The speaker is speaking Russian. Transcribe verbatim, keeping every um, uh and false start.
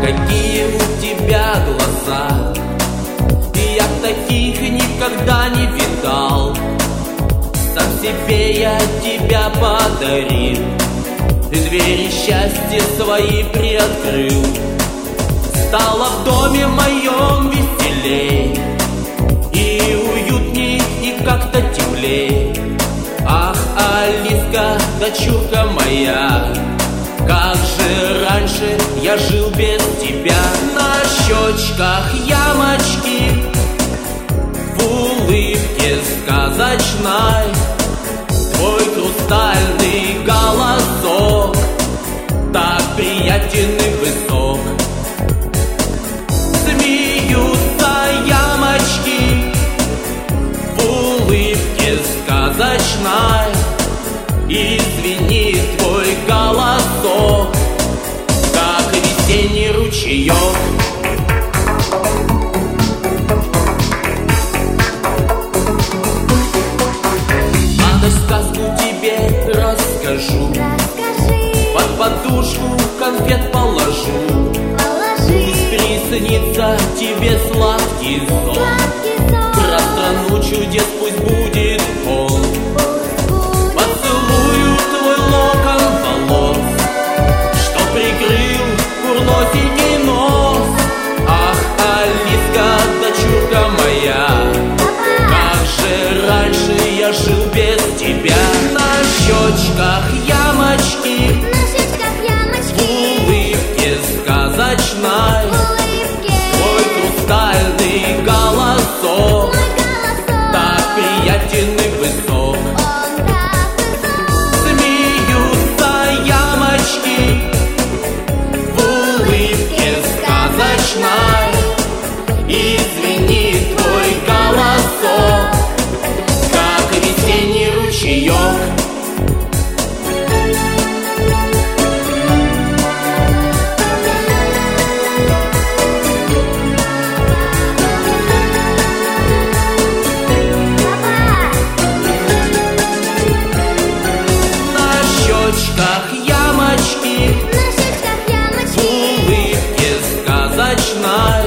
какие у тебя глаза. Я таких никогда не видал. Сам себе я тебя подарил, двери счастья свои приоткрыл. Стало в доме моем веселей, и уютней, и как-то теплей. Ах, Алиска, дочурка моя, как же раньше я жил без тебя. На щечках ямочки, в улыбке сказочной, твой хрустальный голосок так приятен и высок. Смеются ямочки, в улыбке сказочной, и звенит твой голосок, как весенний ручеек. Сказку тебе расскажу, Расскажи. Под подушку конфет положу. Положи. Пусть приснится тебе сладкий сон. Сладкий сон. Про страну чудес пусть будет он. Пусть будет. Поцелую твой локон волос, что прикрыл курной синий нос. Ах, Алиска, дочурка моя, как же раньше я жил без тебя. На щечках ямочки, На щечках ямочки, в улыбке сказочной, в улыбке твой хрустальный голосок мой голосок, так приятен и высок. он так высок. Смеются ямочки, в улыбке сказочной, и звенит твой голосок, как весенний ручеек. На щечках ямочки, На щечках ямочки, в улыбке сказочной,